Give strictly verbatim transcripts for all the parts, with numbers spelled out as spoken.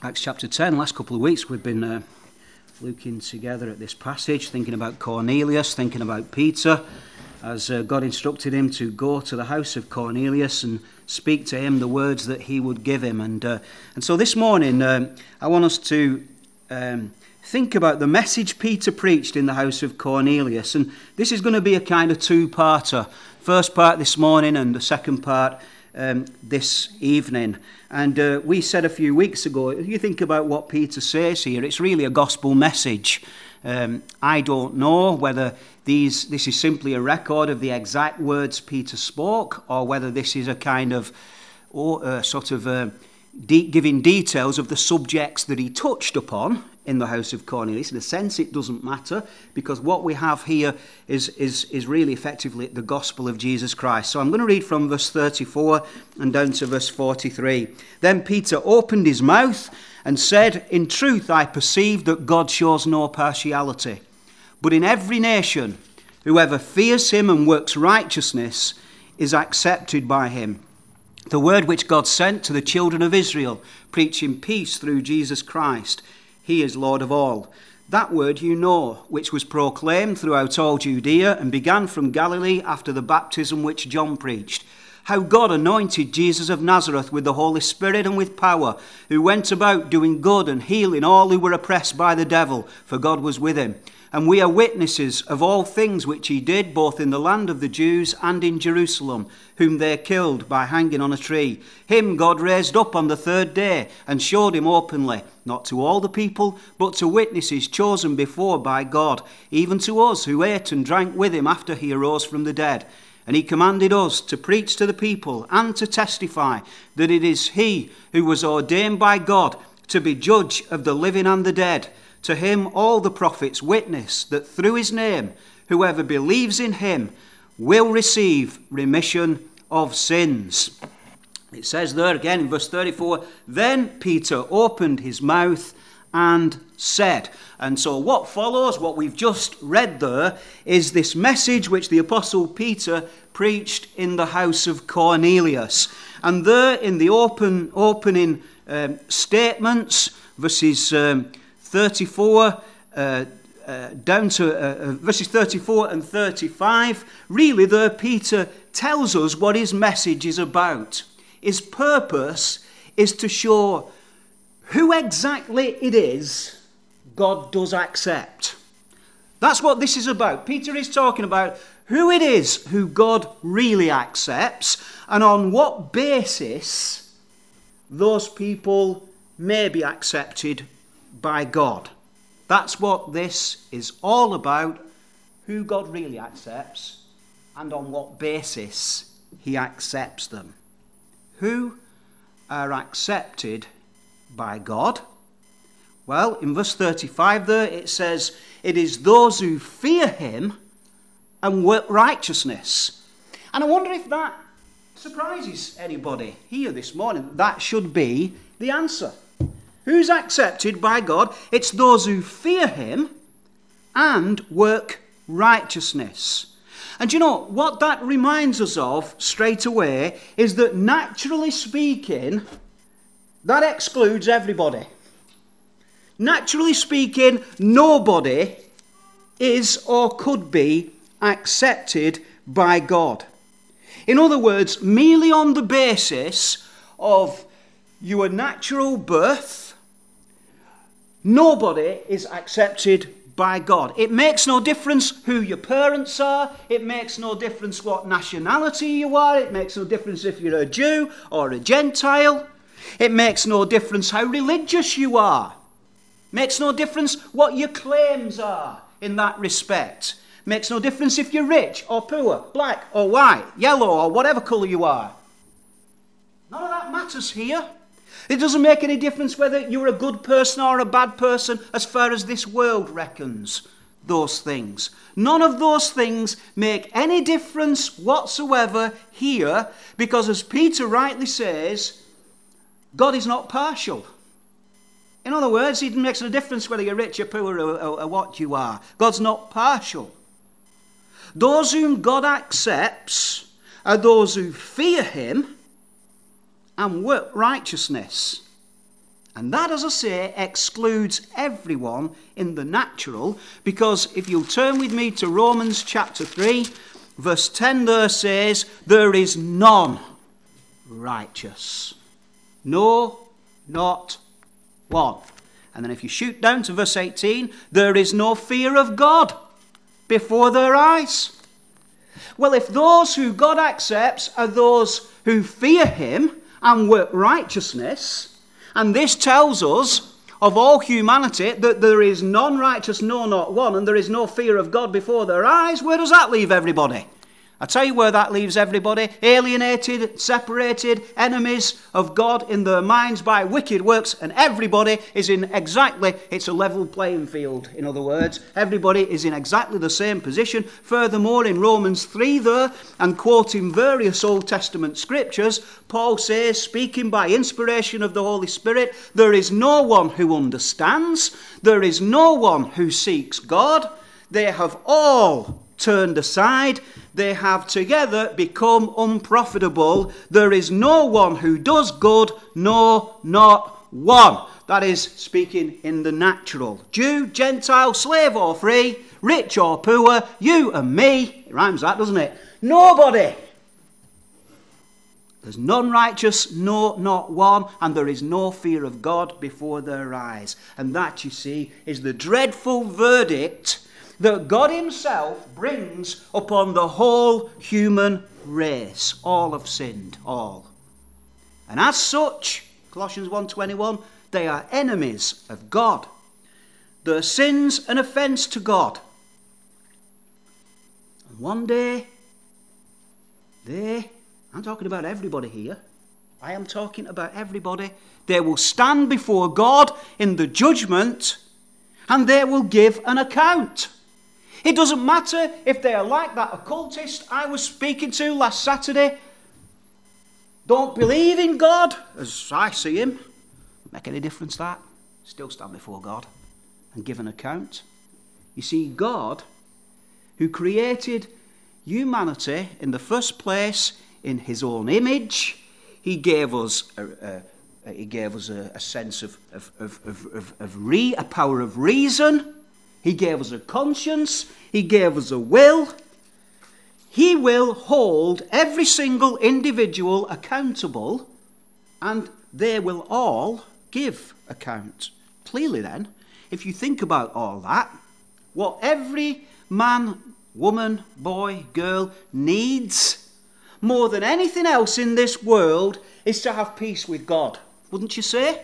Acts chapter ten. Last couple of weeks we've been uh, looking together at this passage, thinking about Cornelius, thinking about Peter, as uh, God instructed him to go to the house of Cornelius and speak to him the words that he would give him. And uh, and so this morning um, I want us to um, think about the message Peter preached in the house of Cornelius. And this is going to be a kind of two-parter. First part this morning and the second part um, this evening. And uh, we said a few weeks ago, if you think about what Peter says here, it's really a gospel message. Um, I don't know whether these this is simply a record of the exact words Peter spoke, or whether this is a kind of oh, uh, sort of uh, de- giving details of the subjects that he touched upon in the house of Cornelius. In a sense, it doesn't matter, because what we have here is, is, is really effectively the gospel of Jesus Christ. So I'm going to read from verse thirty-four and down to verse forty-three. Then Peter opened his mouth and said, "In truth, I perceive that God shows no partiality, but in every nation, whoever fears him and works righteousness is accepted by him. The word which God sent to the children of Israel, preaching peace through Jesus Christ. He is Lord of all. That word you know, which was proclaimed throughout all Judea and began from Galilee after the baptism which John preached. How God anointed Jesus of Nazareth with the Holy Spirit and with power, who went about doing good and healing all who were oppressed by the devil, for God was with him. And we are witnesses of all things which he did, both in the land of the Jews and in Jerusalem, whom they killed by hanging on a tree. Him God raised up on the third day and showed him openly, not to all the people, but to witnesses chosen before by God, even to us who ate and drank with him after he arose from the dead. And he commanded us to preach to the people and to testify that it is he who was ordained by God to be judge of the living and the dead. To him all the prophets witness that through his name whoever believes in him will receive remission of sins." It says there again in verse thirty-four, "Then Peter opened his mouth and said." And so what follows, what we've just read there, is this message which the Apostle Peter preached in the house of Cornelius. And there in the open opening um, statements, verses um, thirty-four uh, uh, down to uh, verses thirty-four and thirty-five, really there Peter tells us what his message is about. His purpose is to show who exactly it is God does accept. That's what this is about. Peter is talking about who it is who God really accepts, and on what basis those people may be accepted by God. That's what this is all about, who God really accepts and on what basis he accepts them. Who are accepted by God? Well, in verse thirty-five there it says, "It is those who fear him and work righteousness." And I wonder if that surprises anybody here this morning. That should be the answer. Who's accepted by God? It's those who fear him and work righteousness. And you know, what that reminds us of straight away is that naturally speaking, that excludes everybody. Naturally speaking, nobody is or could be accepted by God. In other words, merely on the basis of your natural birth, nobody is accepted by God. It makes no difference who your parents are. It makes no difference what nationality you are. It makes no difference if you're a Jew or a Gentile. It makes no difference how religious you are. It makes no difference what your claims are in that respect. It makes no difference if you're rich or poor, black or white, yellow or whatever colour you are. None of that matters here. It doesn't make any difference whether you're a good person or a bad person as far as this world reckons those things. None of those things make any difference whatsoever here, because as Peter rightly says, God is not partial. In other words, it makes no difference whether you're rich or poor or, or, or what you are. God's not partial. Those whom God accepts are those who fear him and work righteousness. And that, as I say, excludes everyone in the natural, because if you'll turn with me to Romans chapter three, verse ten there says, there is none righteous. No, not one. And then if you shoot down to verse eighteen, there is no fear of God before their eyes. Well, if those who God accepts are those who fear him and work righteousness, and this tells us of all humanity that there is none righteous, no, not one, and there is no fear of God before their eyes, where does that leave everybody? I tell you where that leaves everybody: alienated, separated, enemies of God in their minds by wicked works, and everybody is in exactly, it's a level playing field, in other words. Everybody is in exactly the same position. Furthermore, in Romans three there, and quoting various Old Testament scriptures, Paul says, speaking by inspiration of the Holy Spirit, there is no one who understands, there is no one who seeks God. They have all turned aside. They have together become unprofitable. There is no one who does good, no, not one. That is speaking in the natural. Jew, Gentile, slave or free, rich or poor, you and me. It rhymes that, doesn't it? Nobody. There's none righteous, no, not one, and there is no fear of God before their eyes. And that, you see, is the dreadful verdict that God himself brings upon the whole human race. All have sinned, all. And as such, Colossians one twenty-one, they are enemies of God. Their sins an offence to God. And one day, they, I'm talking about everybody here, I am talking about everybody, they will stand before God in the judgment, and they will give an account. It doesn't matter if they are like that occultist I was speaking to last Saturday. Don't believe in God, as I see him. Make any difference that? Still stand before God and give an account. You see, God, who created humanity in the first place in his own image, he gave us a, a, he gave us a, a sense of, of, of, of, of re, a power of reason. He gave us a conscience. He gave us a will. He will hold every single individual accountable, and they will all give account. Clearly then, if you think about all that, what every man, woman, boy, girl needs more than anything else in this world is to have peace with God. Wouldn't you say?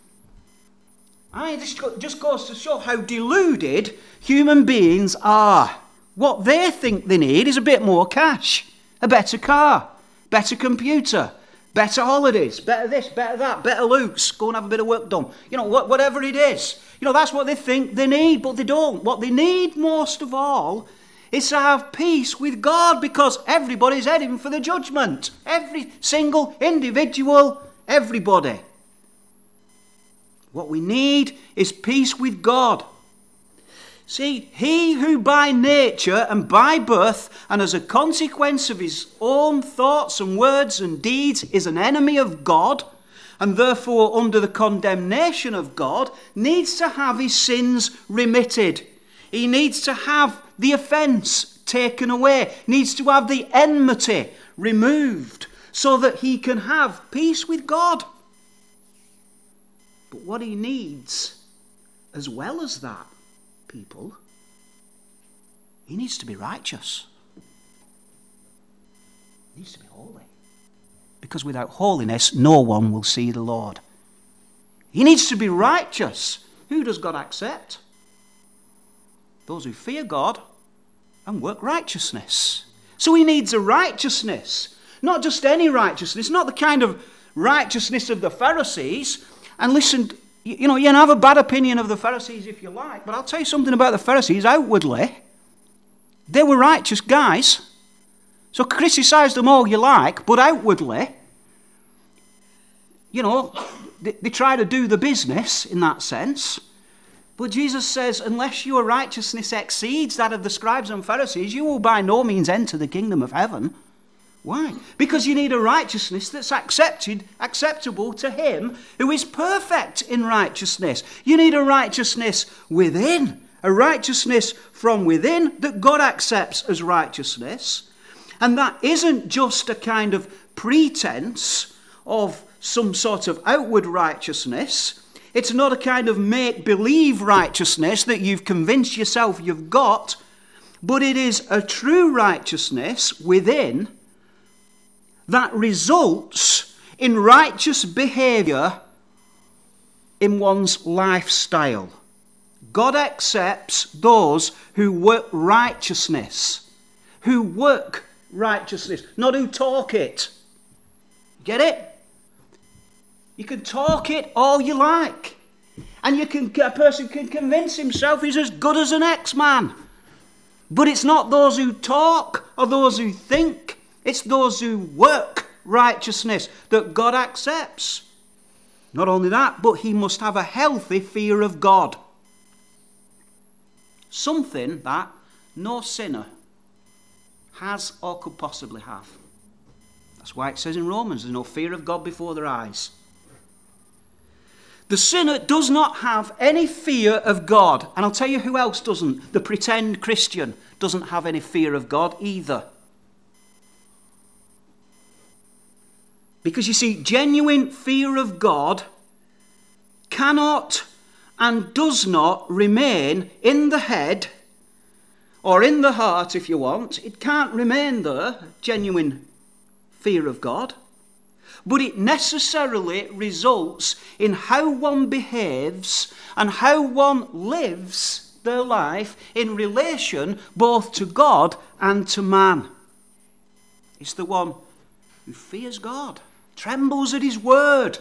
I mean, this just goes to show how deluded human beings are. What they think they need is a bit more cash, a better car, better computer, better holidays, better this, better that, better looks, go and have a bit of work done. You know, whatever it is. You know, that's what they think they need, but they don't. What they need most of all is to have peace with God, because everybody's heading for the judgment. Every single individual, everybody. What we need is peace with God. See, he who by nature and by birth and as a consequence of his own thoughts and words and deeds is an enemy of God, and therefore under the condemnation of God, needs to have his sins remitted. He needs to have the offence taken away, needs to have the enmity removed, so that he can have peace with God. But what he needs, as well as that, people, he needs to be righteous. He needs to be holy. Because without holiness, no one will see the Lord. He needs to be righteous. Who does God accept? Those who fear God and work righteousness. So he needs a righteousness. Not just any righteousness, not the kind of righteousness of the Pharisees. And listen, you know, you can have a bad opinion of the Pharisees if you like, but I'll tell you something about the Pharisees. Outwardly, they were righteous guys. So criticize them all you like, but outwardly, you know, they, they try to do the business in that sense. But Jesus says, unless your righteousness exceeds that of the scribes and Pharisees, you will by no means enter the kingdom of heaven. Why? Because you need a righteousness that's accepted, acceptable to him who is perfect in righteousness. You need a righteousness within, a righteousness from within that God accepts as righteousness. And that isn't just a kind of pretense of some sort of outward righteousness. It's not a kind of make-believe righteousness that you've convinced yourself you've got, but it is a true righteousness within that results in righteous behavior in one's lifestyle. God accepts those who work righteousness, who work righteousness, not who talk it. Get it? You can talk it all you like, and you can, a person can convince himself he's as good as an ex-man. But it's not those who talk or those who think. It's those who work righteousness that God accepts. Not only that, but he must have a healthy fear of God. Something that no sinner has or could possibly have. That's why it says in Romans, there's no fear of God before their eyes. The sinner does not have any fear of God. And I'll tell you who else doesn't. The pretend Christian doesn't have any fear of God either. Because you see, genuine fear of God cannot and does not remain in the head or in the heart, if you want. It can't remain there, genuine fear of God. But it necessarily results in how one behaves and how one lives their life in relation both to God and to man. It's the one who fears God, trembles at his word,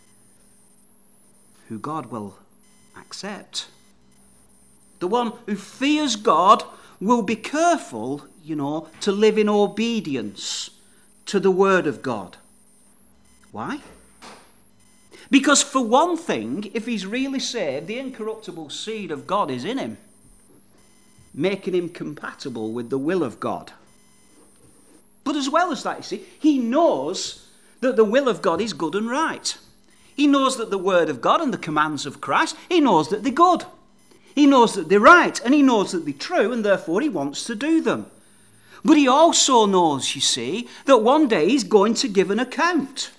who God will accept. The one who fears God will be careful, you know, to live in obedience to the word of God. Why? Because for one thing, if he's really saved, the incorruptible seed of God is in him, making him compatible with the will of God. But as well as that, you see, he knows that the will of God is good and right. He knows that the word of God and the commands of Christ, he knows that they're good. He knows that they're right, and he knows that they're true, and therefore he wants to do them. But he also knows, you see, that one day he's going to give an account.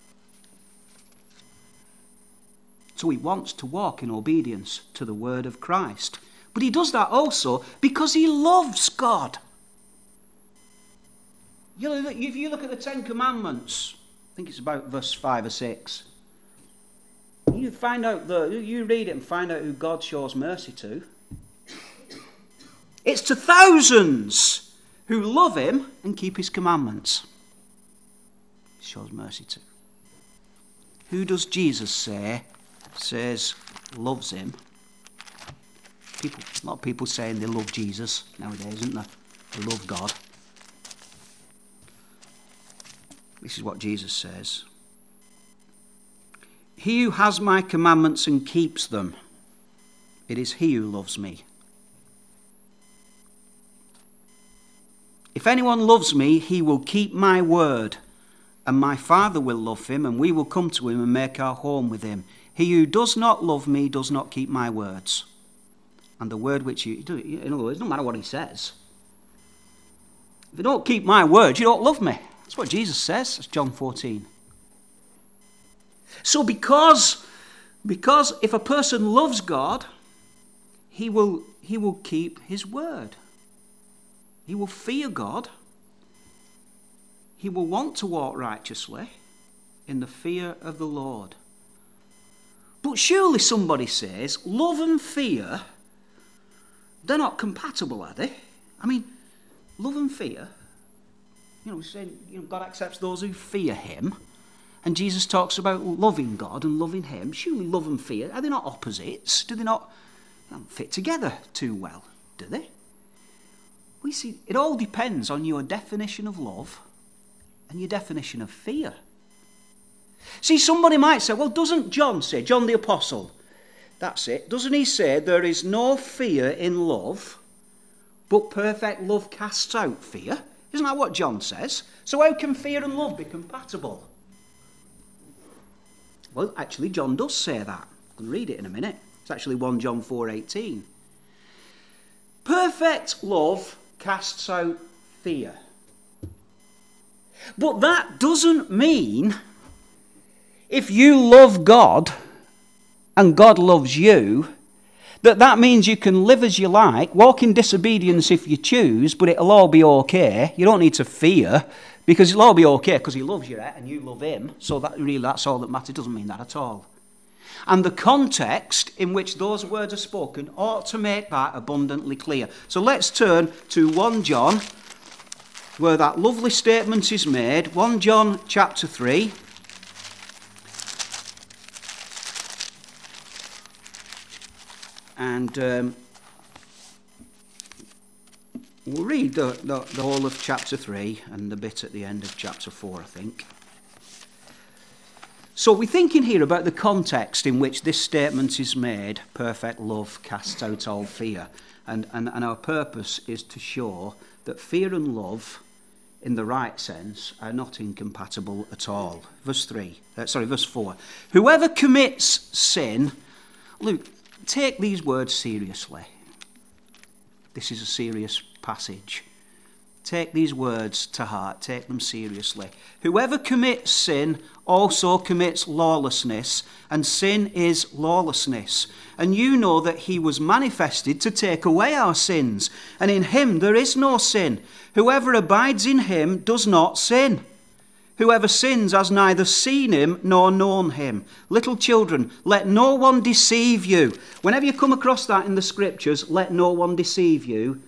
So he wants to walk in obedience to the word of Christ. But he does that also because he loves God. You know, if you look at the Ten Commandments, I think it's about verse five or six. You find out the, you read it and find out who God shows mercy to. It's to thousands who love him and keep his commandments. He shows mercy to. Who does Jesus say says loves him? People, a lot of people saying they love Jesus nowadays, isn't there? They love God. This is what Jesus says. He who has my commandments and keeps them, it is he who loves me. If anyone loves me, he will keep my word, and my Father will love him, and we will come to him and make our home with him. He who does not love me does not keep my words. And the word which you... In other words, no matter what he says. If you don't keep my words, you don't love me. That's what Jesus says. That's John fourteen. So because, because if a person loves God, he will, he will keep his word. He will fear God. He will want to walk righteously in the fear of the Lord. But surely somebody says, love and fear, they're not compatible, are they? I mean, love and fear, you know, saying, you know, God accepts those who fear him, and Jesus talks about loving God and loving him. Surely love and fear, are they not opposites? Do they not, they don't fit together too well, do they? We see, it all depends on your definition of love and your definition of fear. See, somebody might say, well, doesn't John say, John the Apostle, that's it, doesn't he say there is no fear in love, but perfect love casts out fear? Isn't that what John says? So how can fear and love be compatible? Well, actually, John does say that. I can read it in a minute. It's actually First John four eighteen. Perfect love casts out fear. But that doesn't mean if you love God and God loves you, that that means you can live as you like, walk in disobedience if you choose, but it'll all be okay. You don't need to fear, because it'll all be okay because he loves you, right? And you love him. So that really, that's all that matters. It doesn't mean that at all. And the context in which those words are spoken ought to make that abundantly clear. So let's turn to First John, where that lovely statement is made. First John chapter three. And um, we'll read the, the, the whole of chapter three and the bit at the end of chapter four, I think. So we're thinking here about the context in which this statement is made. Perfect love casts out all fear. And, and, and our purpose is to show that fear and love, in the right sense, are not incompatible at all. Verse three, uh, sorry, verse four. Whoever commits sin, look, take these words seriously. This is a serious passage. Take these words to heart. Take them seriously. Whoever commits sin also commits lawlessness, and sin is lawlessness. And you know that he was manifested to take away our sins, and in him there is no sin. Whoever abides in him does not sin. Whoever sins has neither seen him nor known him. Little children, let no one deceive you. Whenever you come across that in the scriptures, let no one deceive you,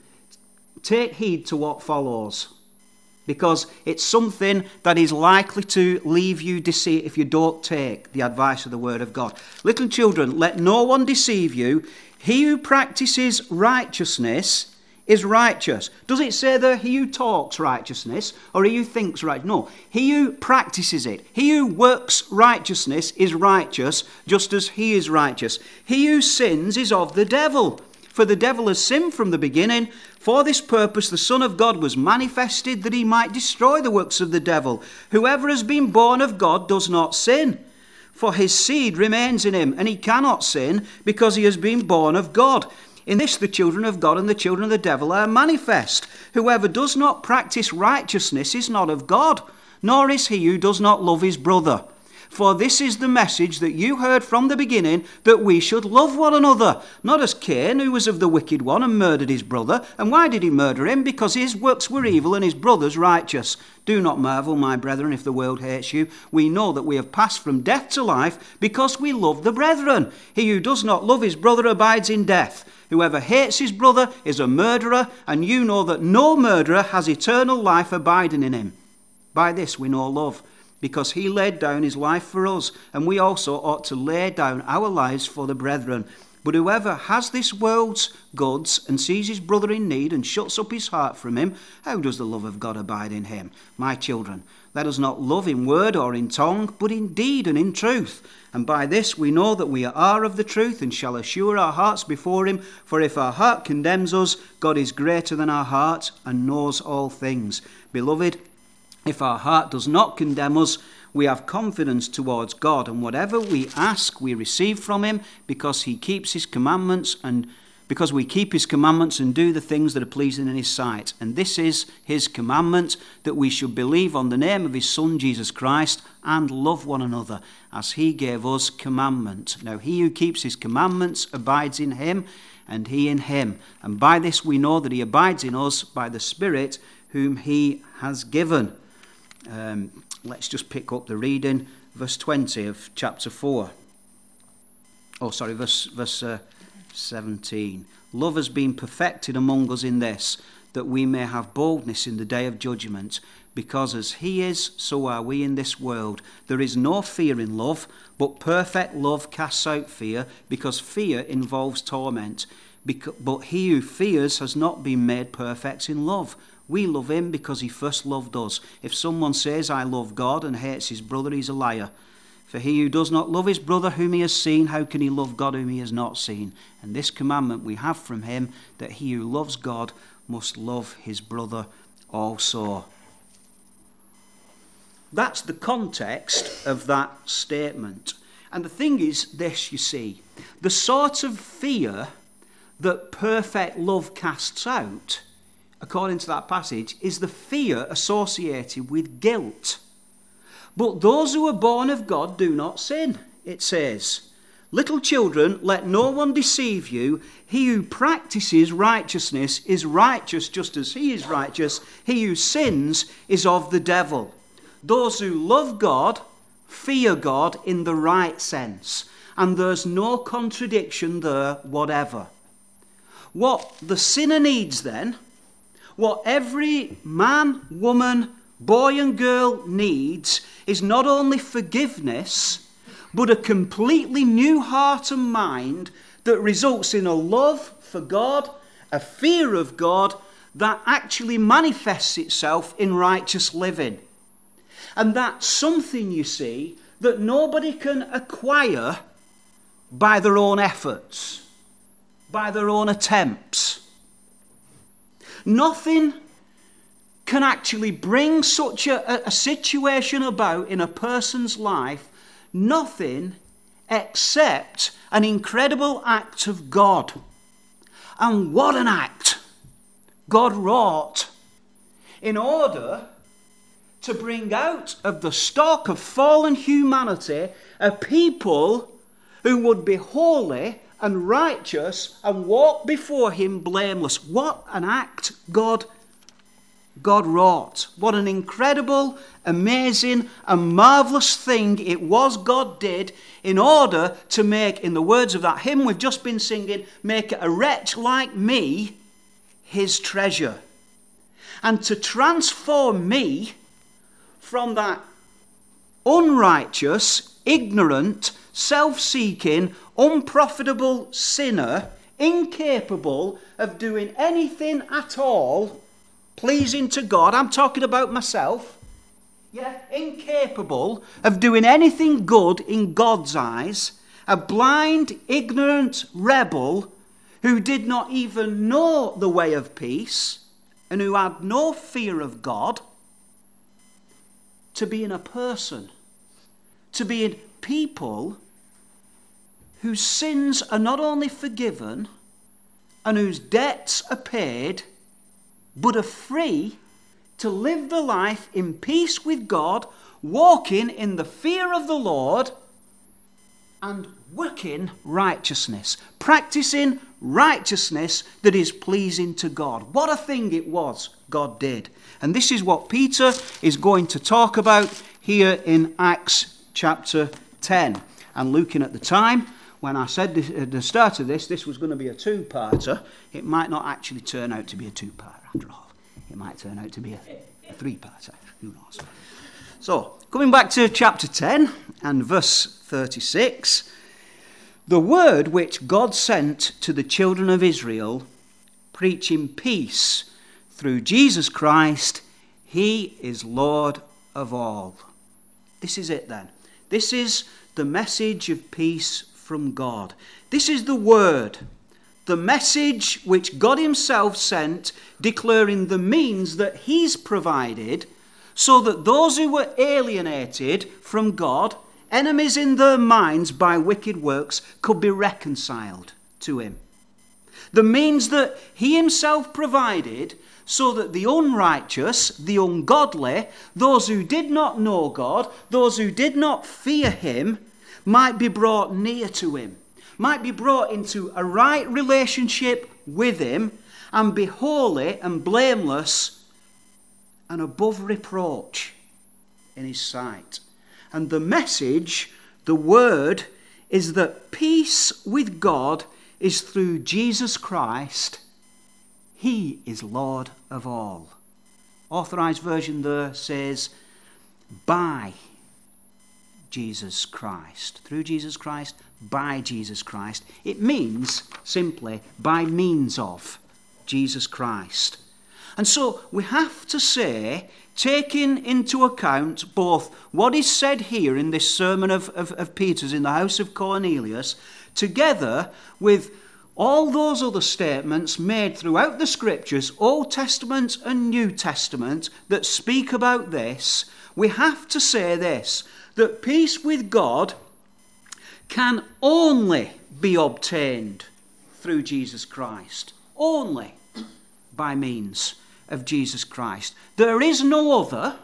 take heed to what follows. Because it's something that is likely to leave you deceived if you don't take the advice of the word of God. Little children, let no one deceive you. He who practices righteousness is righteous. Does it say there, he who talks righteousness or he who thinks right? No, he who practices it. He who works righteousness is righteous, just as he is righteous. He who sins is of the devil, for the devil has sinned from the beginning. For this purpose the Son of God was manifested, that he might destroy the works of the devil. Whoever has been born of God does not sin, for his seed remains in him, and he cannot sin because he has been born of God. In this the children of God and the children of the devil are manifest. Whoever does not practice righteousness is not of God, nor is he who does not love his brother. For this is the message that you heard from the beginning, that we should love one another. Not as Cain, who was of the wicked one and murdered his brother. And why did he murder him? Because his works were evil and his brother's righteous. Do not marvel, my brethren, if the world hates you. We know that we have passed from death to life because we love the brethren. He who does not love his brother abides in death. Whoever hates his brother is a murderer, and you know that no murderer has eternal life abiding in him. By this we know love, because he laid down his life for us, and we also ought to lay down our lives for the brethren. But whoever has this world's goods and sees his brother in need and shuts up his heart from him, how does the love of God abide in him? My children, let us not love in word or in tongue, but in deed and in truth. And by this we know that we are of the truth, and shall assure our hearts before him. For if our heart condemns us, God is greater than our heart and knows all things. Beloved, if our heart does not condemn us, we have confidence towards God, and whatever we ask we receive from him, because he keeps his commandments, and because we keep his commandments and do the things that are pleasing in his sight. And this is his commandment, that we should believe on the name of his Son Jesus Christ and love one another as he gave us commandment. Now he who keeps his commandments abides in him, and he in him. And by this we know that he abides in us, by the Spirit whom he has given. Um, let's just pick up the reading, verse twenty of chapter four. Oh, sorry, verse, verse uh, seventeen. Love has been perfected among us in this, that we may have boldness in the day of judgment. Because as he is, so are we in this world. There is no fear in love, but perfect love casts out fear, because fear involves torment. But he who fears has not been made perfect in love. We love him because he first loved us. If someone says, I love God, and hates his brother, he's a liar. For he who does not love his brother whom he has seen, how can he love God whom he has not seen? And this commandment we have from him, that he who loves God must love his brother also. That's the context of that statement. And the thing is this, you see, the sort of fear that perfect love casts out, according to that passage, is the fear associated with guilt. But those who are born of God do not sin, it says. Little children, let no one deceive you. He who practices righteousness is righteous just as he is righteous. He who sins is of the devil. Those who love God fear God in the right sense, and there's no contradiction there whatever. What the sinner needs then, what every man, woman, boy and girl needs, is not only forgiveness, but a completely new heart and mind that results in a love for God, a fear of God that actually manifests itself in righteous living. And that's something, you see, that nobody can acquire by their own efforts, by their own attempts. Nothing can actually bring such a, a situation about in a person's life, nothing except an incredible act of God. And what an act God wrought in order to bring out of the stock of fallen humanity a people who would be holy and righteous and walk before him blameless. What an act God, God wrought. What an incredible, amazing and marvellous thing it was God did in order to make, in the words of that hymn we've just been singing, make a wretch like me his treasure. And to transform me from that unrighteous, ignorant, self-seeking, unprofitable sinner, incapable of doing anything at all pleasing to God. I'm talking about myself. Yeah, incapable of doing anything good in God's eyes. A blind, ignorant rebel who did not even know the way of peace and who had no fear of God. To be in a person, to be in people whose sins are not only forgiven and whose debts are paid, but are free to live the life in peace with God, walking in the fear of the Lord and working righteousness, practicing righteousness that is pleasing to God. What a thing it was God did. And this is what Peter is going to talk about here in Acts chapter ten. And looking at the time, when I said this, at the start of this, this was going to be a two-parter, it might not actually turn out to be a two-parter after all. It might turn out to be a, a three-parter. Who knows? So, coming back to chapter ten and verse thirty-six, the word which God sent to the children of Israel, preaching peace through Jesus Christ, he is Lord of all. This is it then. This is the message of peace from God. This is the word, the message which God himself sent, declaring the means that he's provided so that those who were alienated from God, enemies in their minds by wicked works, could be reconciled to him. The means that he himself provided so that the unrighteous, the ungodly, those who did not know God, those who did not fear him, might be brought near to him, might be brought into a right relationship with him and be holy and blameless and above reproach in his sight. And the message, the word, is that peace with God is through Jesus Christ. He is Lord of all. Authorized version there says, by Jesus Christ. Through Jesus Christ, by Jesus Christ. It means simply by means of Jesus Christ. And so we have to say, taking into account both what is said here in this sermon of, of, of Peter's in the house of Cornelius, together with all those other statements made throughout the Scriptures, Old Testament and New Testament, that speak about this, we have to say this, that peace with God can only be obtained through Jesus Christ. Only by means of Jesus Christ. There is no other,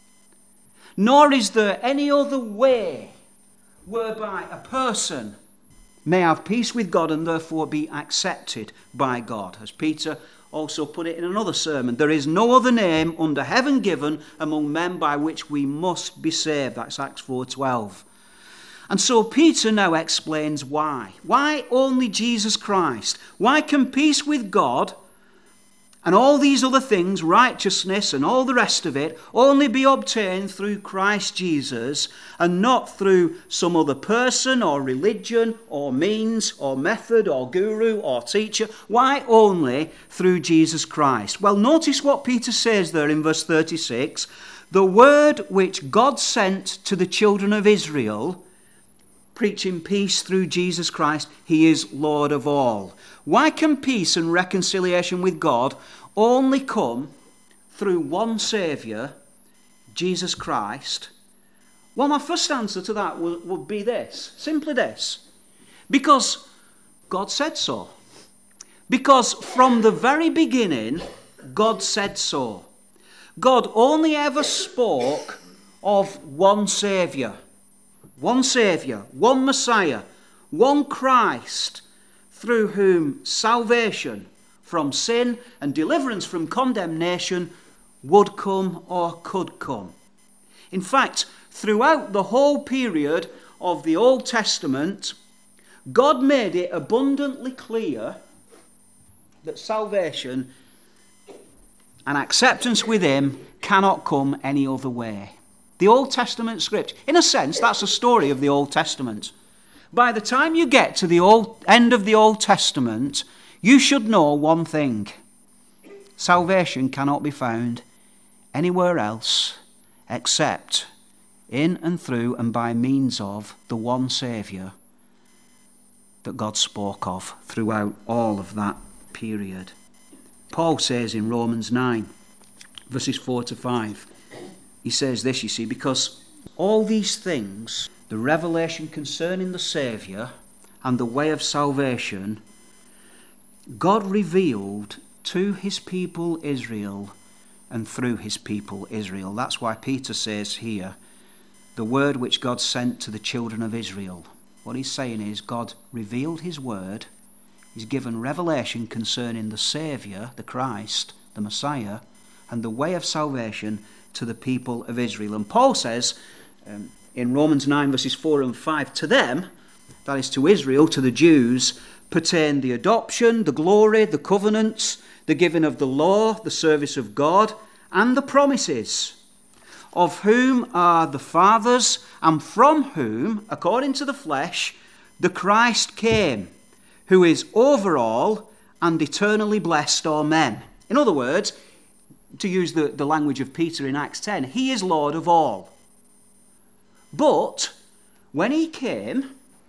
nor is there any other way whereby a person may have peace with God and therefore be accepted by God. As Peter also put it in another sermon, there is no other name under heaven given among men by which we must be saved. That's Acts four twelve. And so Peter now explains why. Why only Jesus Christ? Why can peace with God and all these other things, righteousness and all the rest of it, only be obtained through Christ Jesus and not through some other person or religion or means or method or guru or teacher? Why only through Jesus Christ? Well, notice what Peter says there in verse thirty-six. The word which God sent to the children of Israel, preaching peace through Jesus Christ, he is Lord of all. Why can peace and reconciliation with God only come through one Saviour, Jesus Christ? Well, my first answer to that would, would be this, simply this. Because God said so. Because from the very beginning, God said so. God only ever spoke of one Saviour. One Saviour, one Messiah, one Christ, through whom salvation from sin and deliverance from condemnation would come or could come. In fact, throughout the whole period of the Old Testament, God made it abundantly clear that salvation and acceptance with him cannot come any other way. The Old Testament script, in a sense, that's a story of the Old Testament. By the time you get to the old, end of the Old Testament, you should know one thing. Salvation cannot be found anywhere else except in and through and by means of the one Saviour that God spoke of throughout all of that period. Paul says in Romans nine, verses four to five, he says this, you see, because all these things, the revelation concerning the Saviour and the way of salvation, God revealed to his people Israel and through his people Israel. That's why Peter says here, the word which God sent to the children of Israel. What he's saying is God revealed his word. He's given revelation concerning the Saviour, the Christ, the Messiah, and the way of salvation to the people of Israel. And Paul says um, in Romans nine verses four and five, to them, that is to Israel, to the Jews, pertain the adoption, the glory, the covenants, the giving of the law, the service of God, and the promises, of whom are the fathers, and from whom, according to the flesh, the Christ came, who is over all and eternally blessed. Amen. In other words, to use the, the language of Peter in Acts ten, he is Lord of all. But when he came,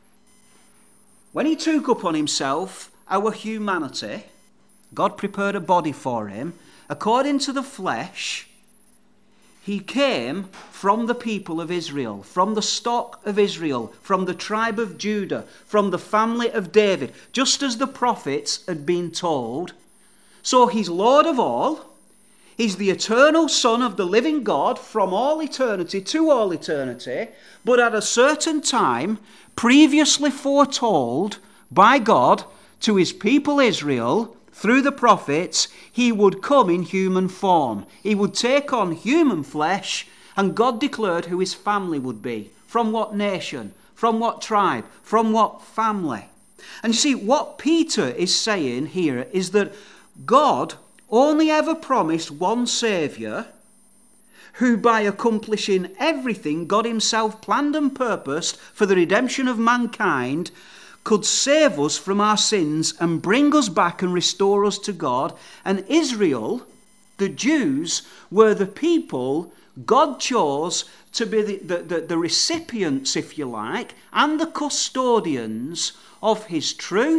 when he took upon himself our humanity, God prepared a body for him, according to the flesh, he came from the people of Israel, from the stock of Israel, from the tribe of Judah, from the family of David, just as the prophets had been told. So he's Lord of all. He's the eternal Son of the living God from all eternity to all eternity, but at a certain time, previously foretold by God to his people Israel, through the prophets, he would come in human form. He would take on human flesh, and God declared who his family would be. From what nation, from what tribe, from what family. And you see, what Peter is saying here is that God only ever promised one Saviour, who by accomplishing everything God himself planned and purposed for the redemption of mankind, could save us from our sins and bring us back and restore us to God. And Israel, the Jews, were the people God chose to be the, the, the, the recipients, if you like, and the custodians of his truth,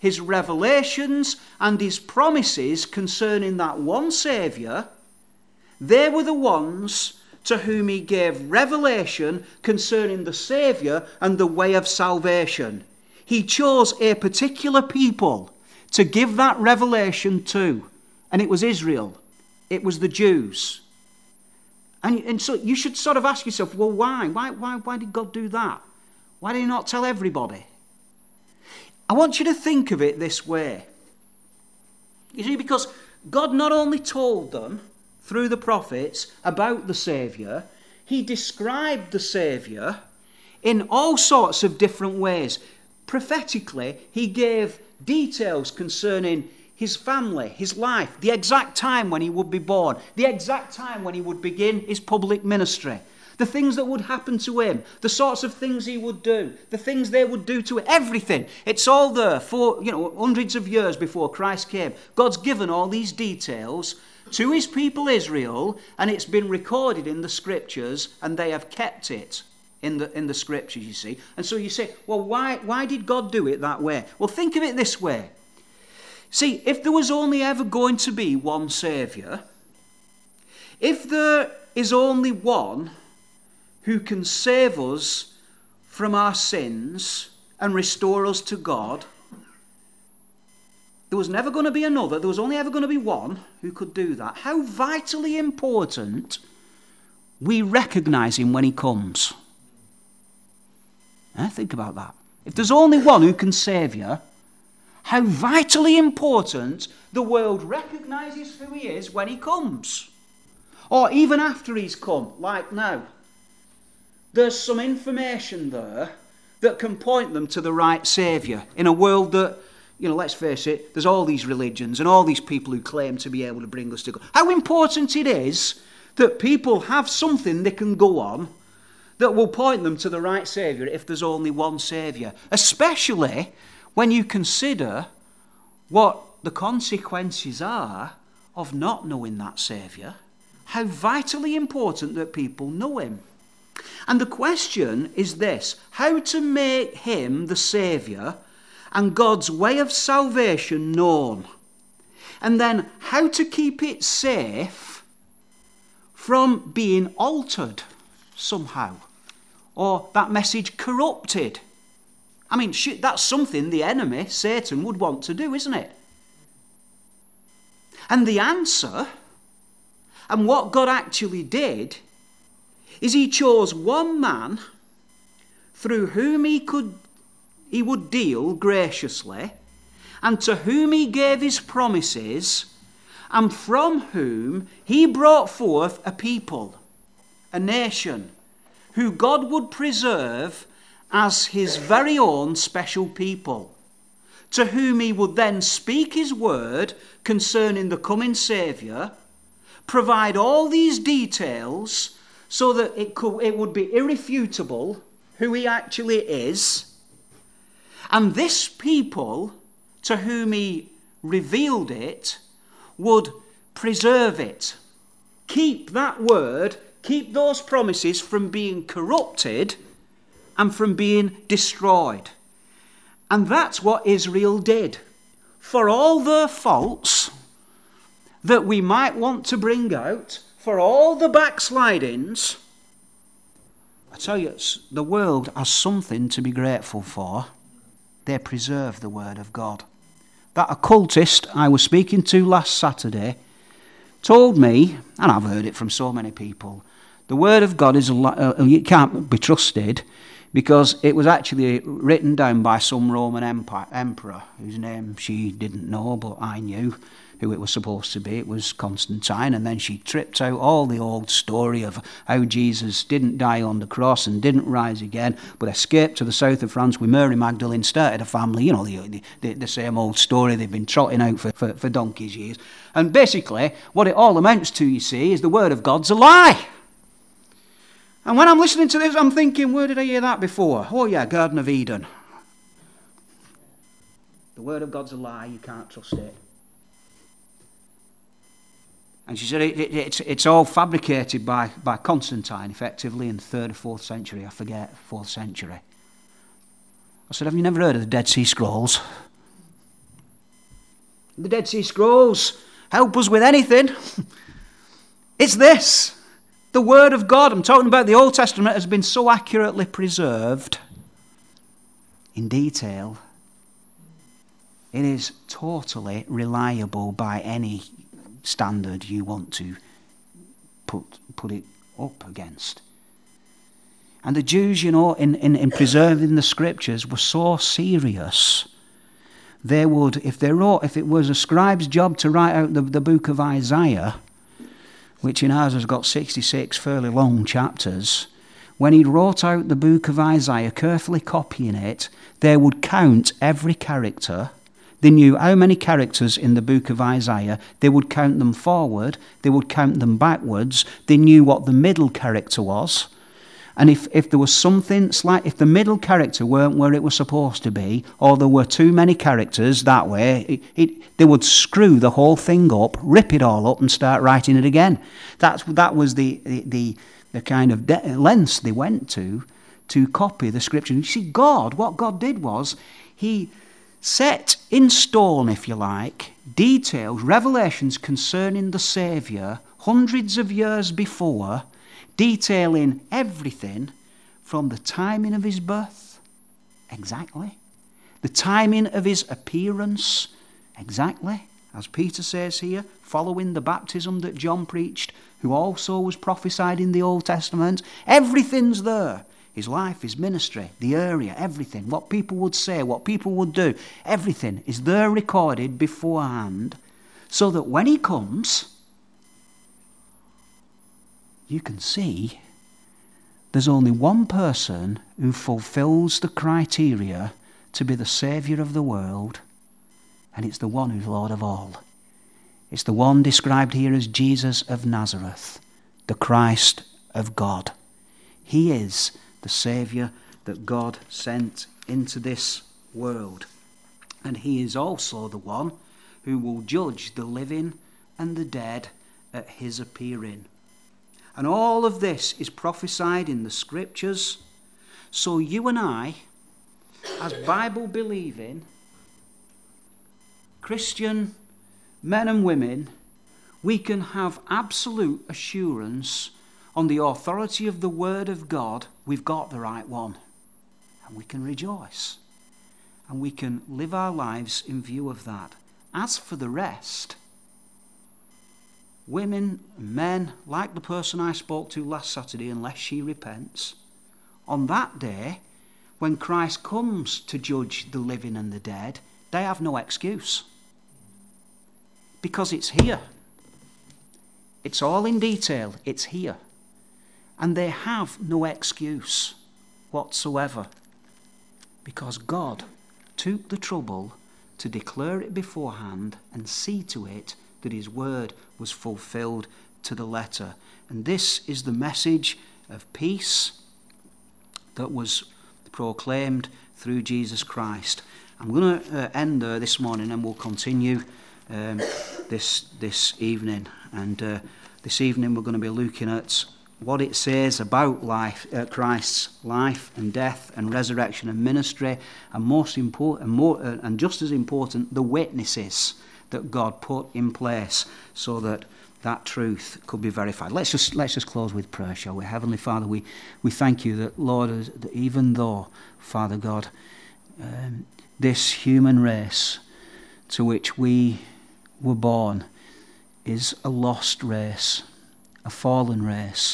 his revelations and his promises concerning that one Saviour, they were the ones to whom he gave revelation concerning the Saviour and the way of salvation. He chose a particular people to give that revelation to, and it was Israel. It was the Jews. And, and so you should sort of ask yourself, well, why? Why, why? why did God do that? Why did he not tell everybody? I want you to think of it this way. You see, because God not only told them through the prophets about the Saviour, he described the Saviour in all sorts of different ways. Prophetically, he gave details concerning his family, his life, the exact time when he would be born, the exact time when he would begin his public ministry, the things that would happen to him, the sorts of things he would do, the things they would do to him, everything. It's all there for, you know, hundreds of years before Christ came. God's given all these details to his people Israel, and it's been recorded in the scriptures, and they have kept it in the in the scriptures, you see. And so you say, well, why why did God do it that way? Well, think of it this way. See, if there was only ever going to be one Saviour, if there is only one who can save us from our sins and restore us to God, there was never going to be another. There was only ever going to be one who could do that. How vitally important we recognise him when he comes. Eh, think about that. If there's only one who can save you, how vitally important the world recognises who he is when he comes. Or even after he's come, like now. There's some information there that can point them to the right Saviour in a world that, you know, let's face it, there's all these religions and all these people who claim to be able to bring us to God. How important it is that people have something they can go on that will point them to the right Saviour if there's only one Saviour. Especially when you consider what the consequences are of not knowing that Saviour. How vitally important that people know him. And the question is this: how to make him the Saviour and God's way of salvation known, and then how to keep it safe from being altered somehow, or that message corrupted. I mean, that's something the enemy, Satan, would want to do, isn't it? And the answer, and what God actually did, is he chose one man through whom he could he would deal graciously, and to whom he gave his promises, and from whom he brought forth a people, a nation, who God would preserve as his very own special people, to whom he would then speak his word concerning the coming Saviour, provide all these details so that it could, it would be irrefutable who he actually is. And this people, to whom he revealed it, would preserve it. Keep that word, keep those promises from being corrupted and from being destroyed. And that's what Israel did. For all their faults that we might want to bring out, for all the backslidings, I tell you, the world has something to be grateful for. They preserve the word of God. That occultist I was speaking to last Saturday told me, and I've heard it from so many people, the word of God is a lot, uh, it can't be trusted because it was actually written down by some Roman empire, emperor whose name she didn't know, but I knew who it was supposed to be. It was Constantine, and then she tripped out all the old story of how Jesus didn't die on the cross and didn't rise again, but escaped to the south of France with Mary Magdalene, started a family, you know, the, the, the same old story they've been trotting out for, for, for donkey's years. And basically, what it all amounts to, you see, is the word of God's a lie. And when I'm listening to this, I'm thinking, where did I hear that before? Oh yeah, Garden of Eden. The word of God's a lie, you can't trust it. And she said it, it, it's, it's all fabricated by, by Constantine, effectively, in the third or fourth century. I forget, fourth century. I said, have you never heard of the Dead Sea Scrolls? the Dead Sea Scrolls help us with anything. It's this. The Word of God, I'm talking about the Old Testament, has been so accurately preserved in detail. It is totally reliable by any standard you want to put, put it up against. And the Jews, you know, in, in, in preserving the Scriptures were so serious. They would, if they wrote, if it was a scribe's job to write out the, the book of Isaiah, which in ours has got sixty-six fairly long chapters, when he wrote out the book of Isaiah, carefully copying it, they would count every character. They knew how many characters in the book of Isaiah. They would count them forward. They would count them backwards. They knew what the middle character was. And if, if there was something, slight, if the middle character weren't where it was supposed to be, or there were too many characters that way, it, it, they would screw the whole thing up, rip it all up, and start writing it again. That's, that was the, the, the, the kind of de- lengths they went to to copy the Scripture. You see, God, what God did was, he set in stone, if you like, details, revelations concerning the Saviour hundreds of years before, detailing everything from the timing of his birth, exactly, the timing of his appearance, exactly, as Peter says here, following the baptism that John preached, who also was prophesied in the Old Testament. Everything's there. His life, his ministry, the area, everything, what people would say, what people would do, everything is there recorded beforehand, so that when he comes, you can see there's only one person who fulfills the criteria to be the Saviour of the world, and it's the one who's Lord of all. It's the one described here as Jesus of Nazareth, the Christ of God. He is the Saviour that God sent into this world. And he is also the one who will judge the living and the dead at his appearing. And all of this is prophesied in the Scriptures. So you and I, as Bible-believing Christian men and women, we can have absolute assurance on the authority of the Word of God. We've got the right one. And we can rejoice. And we can live our lives in view of that. As for the rest, women and men, like the person I spoke to last Saturday, unless she repents, on that day, when Christ comes to judge the living and the dead, they have no excuse. Because it's here. It's all in detail. It's here. And they have no excuse whatsoever. Because God took the trouble to declare it beforehand and see to it that his word was fulfilled to the letter. And this is the message of peace that was proclaimed through Jesus Christ. I'm going to uh, end there this morning, and we'll continue um, this this evening. And uh, this evening we're going to be looking at what it says about life, uh, Christ's life and death and resurrection and ministry, and most important, and, more, uh, and just as important, the witnesses that God put in place so that that truth could be verified. Let's just let's just close with prayer, shall we? Heavenly Father, we, we thank you that, Lord, that even though, Father God, um, this human race to which we were born is a lost race, a fallen race,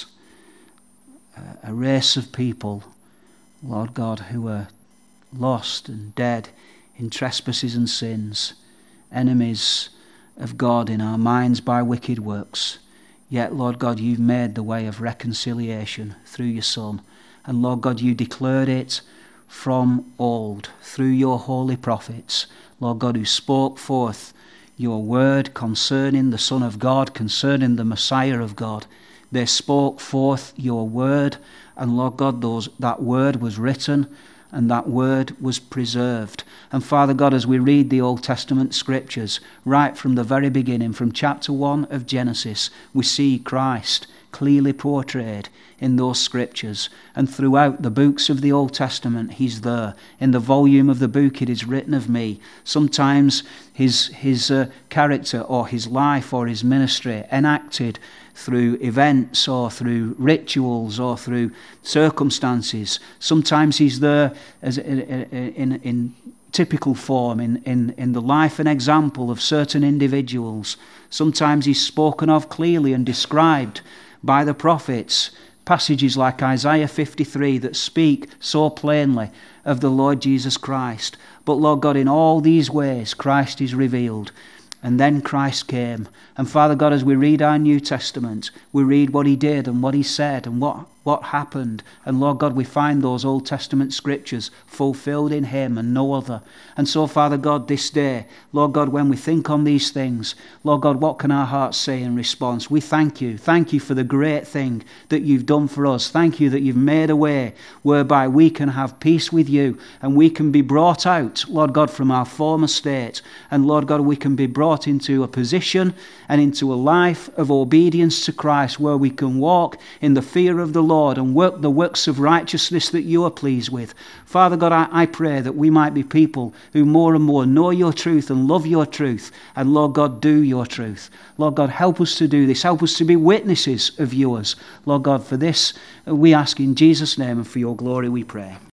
a race of people, Lord God, who are lost and dead in trespasses and sins, enemies of God in our minds by wicked works. Yet, Lord God, you've made the way of reconciliation through your Son. And Lord God, you declared it from old through your holy prophets, Lord God, who spoke forth your word concerning the Son of God, concerning the Messiah of God. They spoke forth your word, and Lord God, those, that word was written, and that word was preserved. And Father God, as we read the Old Testament scriptures, right from the very beginning, from chapter one of Genesis, we see Christ clearly portrayed in those scriptures. And throughout the books of the Old Testament, he's there. In the volume of the book, it is written of me. Sometimes his, his uh, character or his life or his ministry enacted through events or through rituals or through circumstances. Sometimes he's there as in, in, in typical form in, in, in the life and example of certain individuals. Sometimes he's spoken of clearly and described by the prophets. Passages like Isaiah fifty-three that speak so plainly of the Lord Jesus Christ. But Lord God, in all these ways, Christ is revealed. And then Christ came. And Father God, as we read our New Testament, we read what he did and what he said and what, what happened. And Lord God, we find those Old Testament scriptures fulfilled in him and no other. And so, Father God, this day, Lord God, when we think on these things, Lord God, what can our hearts say in response? We thank you. Thank you for the great thing that you've done for us. Thank you that you've made a way whereby we can have peace with you and we can be brought out, Lord God, from our former state. And Lord God, we can be brought into a position and into a life of obedience to Christ where we can walk in the fear of the Lord and work the works of righteousness that you are pleased with. Father God, I, I pray that we might be people who more and more know your truth and love your truth, and Lord God, do your truth. Lord God, help us to do this. Help us to be witnesses of yours. Lord God, for this we ask in Jesus' name, and for your glory we pray.